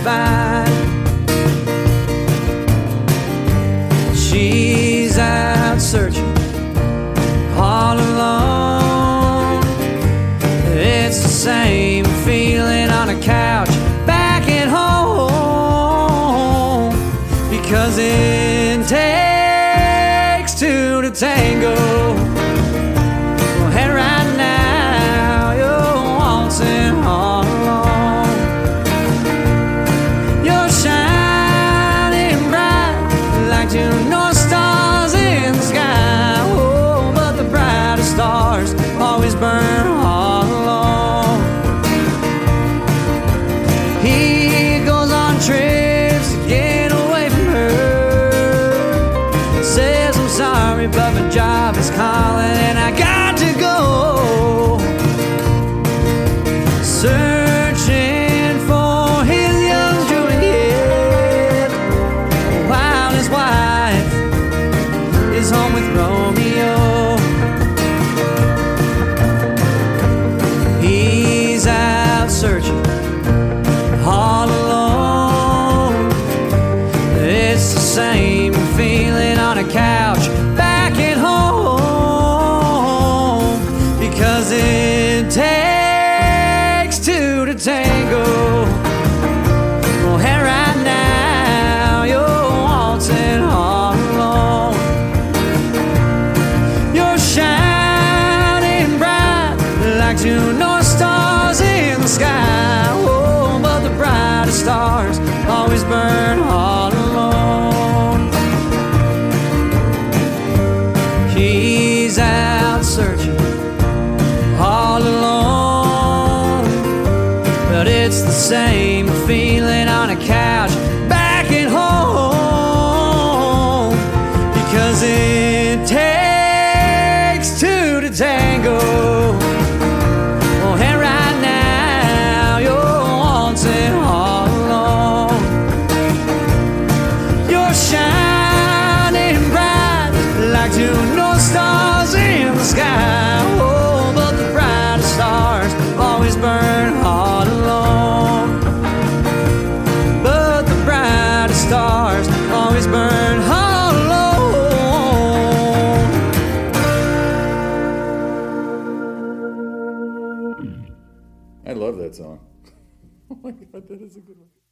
satisfied. She's out searching all alone. It's the same feeling on a couch back at home, because it takes two to tango. Well, hey, right now you're waltzing all alone. You're shining bright like two North Stars in the sky. Oh, but the brightest stars always burn all alone. He goes on trips to get away from her. Says, I'm sorry, but my job is calling and I got to go. Searching for his young Juliet, while his wife is home with Romeo. He's out searching all alone. It's the same feeling on a couch back at home, because it takes two to tango. Oh, hey, right now you're waltzing all alone. You're shining bright like two North Stars in the sky. Oh, but the brightest stars always burn all alone. He's out searching all alone, but it's the same feeling on a couch back at home, because it takes two to tango. Oh, hey, right now you're waltzing all alone. You're shining bright like two North Stars in the sky. Oh, but the brightest stars always burn all alone. But the brightest stars always burn all alone. I love that song. Oh my God, that is a good one.